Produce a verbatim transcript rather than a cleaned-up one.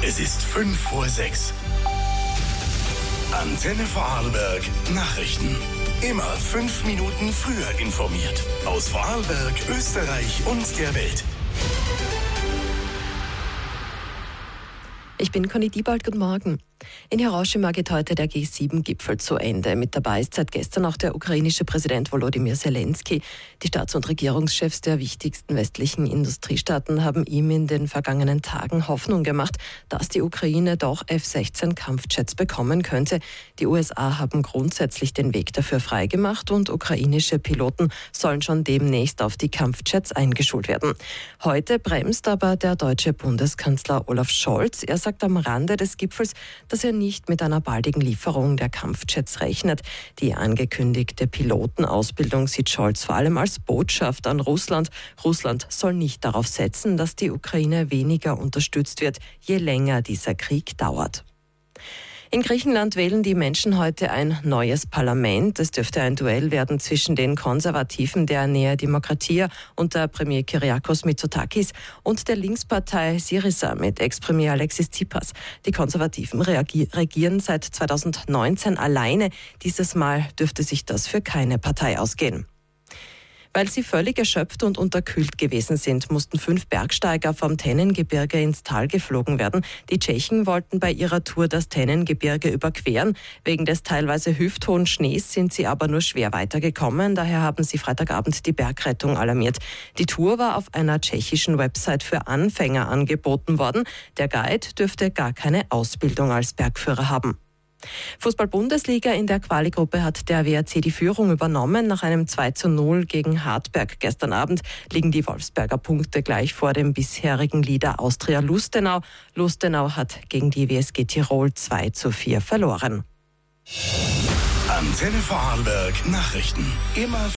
Es ist fünf vor sechs. Antenne Vorarlberg Nachrichten. Immer fünf Minuten früher informiert. Aus Vorarlberg, Österreich und der Welt. Ich bin Conny Diebald, guten Morgen. In Hiroshima geht heute der G sieben Gipfel zu Ende. Mit dabei ist seit gestern auch der ukrainische Präsident Volodymyr Zelensky. Die Staats- und Regierungschefs der wichtigsten westlichen Industriestaaten haben ihm in den vergangenen Tagen Hoffnung gemacht, dass die Ukraine doch F sechzehn Kampfjets bekommen könnte. Die U S A haben grundsätzlich den Weg dafür freigemacht und ukrainische Piloten sollen schon demnächst auf die Kampfjets eingeschult werden. Heute bremst aber der deutsche Bundeskanzler Olaf Scholz. Er sagt am Rande des Gipfels, dass er nicht mit einer baldigen Lieferung der Kampfjets rechnet. Die angekündigte Pilotenausbildung sieht Scholz vor allem als Botschaft an Russland. Russland soll nicht darauf setzen, dass die Ukraine weniger unterstützt wird, je länger dieser Krieg dauert. In Griechenland wählen die Menschen heute ein neues Parlament. Es dürfte ein Duell werden zwischen den Konservativen der Nea Dimokratia unter Premier Kyriakos Mitsotakis und der Linkspartei Syriza mit Ex-Premier Alexis Tsipras. Die Konservativen regieren seit zweitausendneunzehn alleine. Dieses Mal dürfte sich das für keine Partei ausgehen. Weil sie völlig erschöpft und unterkühlt gewesen sind, mussten fünf Bergsteiger vom Tennengebirge ins Tal geflogen werden. Die Tschechen wollten bei ihrer Tour das Tennengebirge überqueren. Wegen des teilweise hüfthohen Schnees sind sie aber nur schwer weitergekommen. Daher haben sie Freitagabend die Bergrettung alarmiert. Die Tour war auf einer tschechischen Website für Anfänger angeboten worden. Der Guide dürfte gar keine Ausbildung als Bergführer haben. Fußball-Bundesliga, in der Quali-Gruppe hat der W R C die Führung übernommen. Nach einem zwei zu null gegen Hartberg gestern Abend liegen die Wolfsberger Punkte gleich vor dem bisherigen Leader Austria Lustenau. Lustenau hat gegen die W S G Tirol zwei zu vier verloren. Antenne Vorarlberg Nachrichten. Immer